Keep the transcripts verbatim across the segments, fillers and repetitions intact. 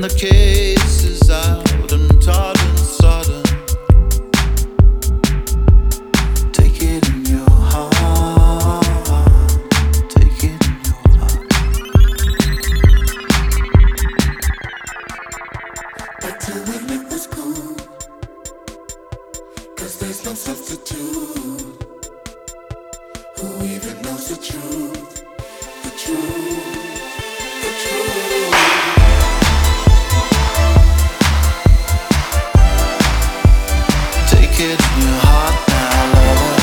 the case is out and taught and sodden. Take it in your heart. Take it in your heart. But till we make this cool, 'cause there's no substitute. Who even knows the truth? The truth. The truth. Take it in your heart now, lover.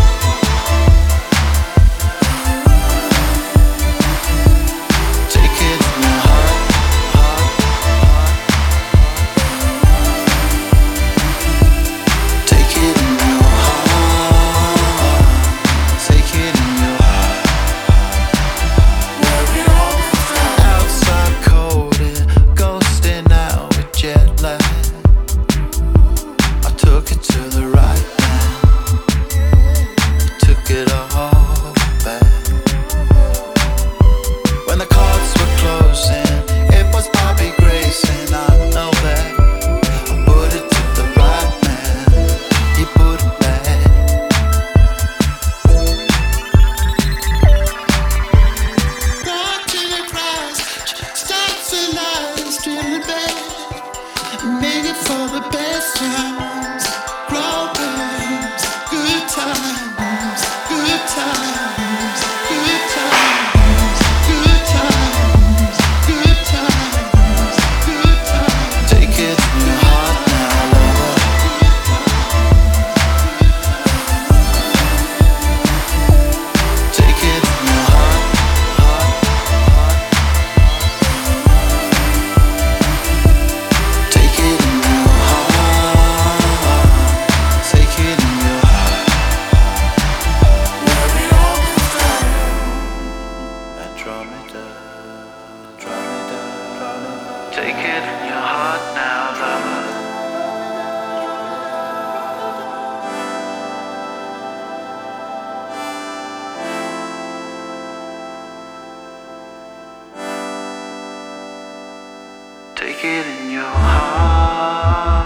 Take it in your heart, heart, heart. Take it in your heart. Take it in your heart. Where it all goes down. Outside coded, ghosting out with jet lag. I took it to the right man. I took it all back. When the cards were closing, it was Bobby Grace, and I know that. I put it to the right man. He put it back. Watching it rise, starts to lie, stealing back. Make it for the best times, problems, good times, good times, good times, good times, good times, good times. Take it in your heart now, lover. Take it in your heart, heart, heart. Take it in your heart. Take it in your heart. Where it all goes down. Andromeda, Andromeda, Andromeda. Take it in your heart now, lover. Take it in your heart.